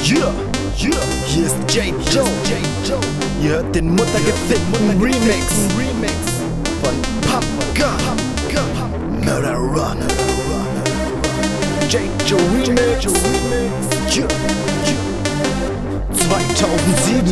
Yeah, yeah, hier ist J. Joe. Ihr hört den Muttergefickten Remix von Pump Gun Murder Run. J. Joe Remix. Yeah, 2007.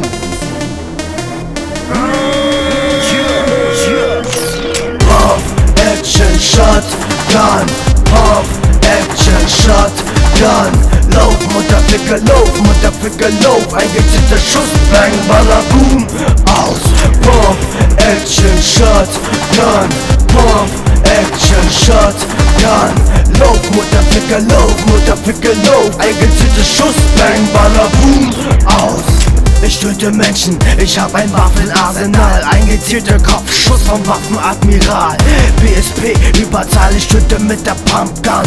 Pump Action Shotgun. Pump Action Shotgun. Lauf, Mutterficker, lauf, eingeziehter Schuss, bang, baller, boom, aus. Pump Action Shotgun. Pump Action Shotgun. Lauf, Mutterficker, lauf, eingeziehter Schuss, bang, baller, boom, aus. Ich töte Menschen, ich hab ein Waffenarsenal. Eingezielter Kopfschuss vom Waffenadmiral. BSP, Überzahl, ich töte mit der Pumpgun.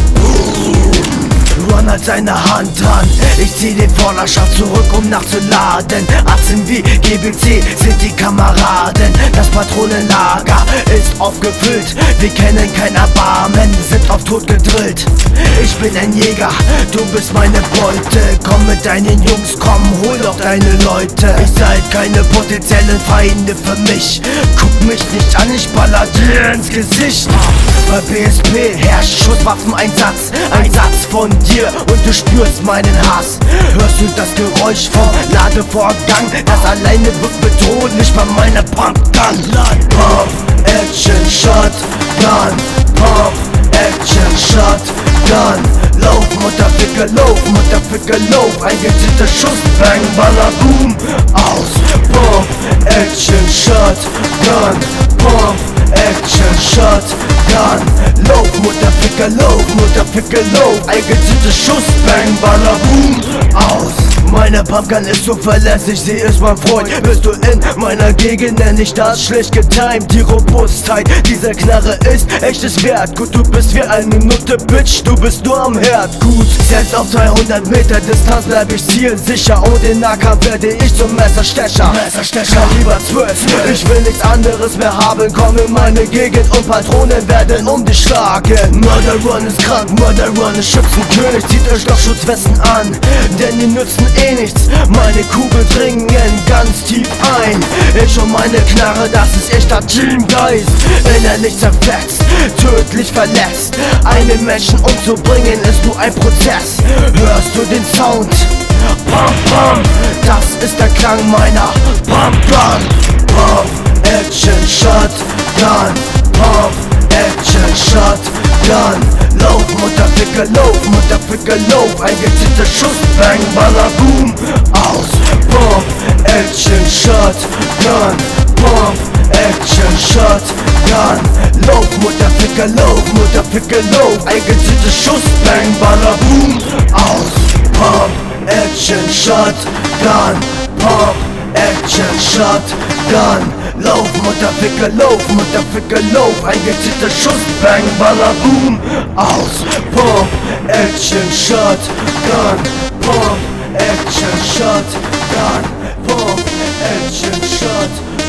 Run hat seine Hand dran. Ich zieh den Vorderschaft zurück, um nachzuladen. Atzen wie GBC sind die Kameraden. Das Patronenlager ist aufgefüllt. Wir kennen kein Erbarmen, sind auf Tod gedrillt. Ich bin ein Jäger, du bist meine Beute. Komm mit deinen Jungs, komm, hol doch deine Leute. Ich seid keine potenziellen Feinde für mich. Guck mich nicht an, ich baller dir ins Gesicht. Bei BSP herrscht Schusswaffeneinsatz. Ein Satz von dir und du spürst meinen Hass. Hörst du das Geräusch vom Ladevorgang? Das alleine wird bedrohlich bei meiner Pumpgun. Pump Action Shotgun. Pump Action Shotgun. Lauf, Mutterficker, lauf, eingeziehter Schuss, bang, baller, boom, aus. Pump Action Shotgun. Pump Action Shotgun. Lauf, Mutterficker, lauf, eingeziehter Schuss, bang, baller, boom, aus. Meine Pumpgun ist zuverlässig, sie ist mein Freund. Bist du in meiner Gegend, nenn ich das schlecht getimed. Die Robustheit dieser Knarre ist echtes Wert. Gut, du bist wie eine Minute, Bitch, du bist nur am Herd. Gut, selbst auf 200 Meter Distanz bleib ich zielsicher. Und in Nahkampf werde ich zum Messerstecher. Kaliber 12, ich will nichts anderes mehr haben. Komm in meine Gegend und Patronen werden um dich schlagen. Murder Run ist krank, Murder Run ist Schützenkönig. Zieht euch doch Schutzwesten an, denn die nützen nichts, meine Kugeln dringen ganz tief ein. Ich und meine Knarre, das ist echter Teamgeist. Innerlich zerfetzt, tödlich verletzt. Einen Menschen umzubringen ist nur ein Prozess. Hörst du den Sound? Pam, pam, das ist der Klang meiner Pumpgun. Pump Action Shotgun. Pump Action Shotgun. Lauf, Mutterficker, lauf, eingeziehter Schuss, bang, baller, boom, aus. Pump Action Shotgun. Pump Action Shotgun. Lauf, Mutterficker, lauf, eingeziehter Schuss, bang, baller, boom, aus. Pump Action Shotgun. Pump Action Shotgun. Lauf, Mutterficker, lauf, eingeziehter Schuss, bang, baller, boom, aus. Pump Action Shotgun. Pump Action Shotgun. Pump Action Shotgun.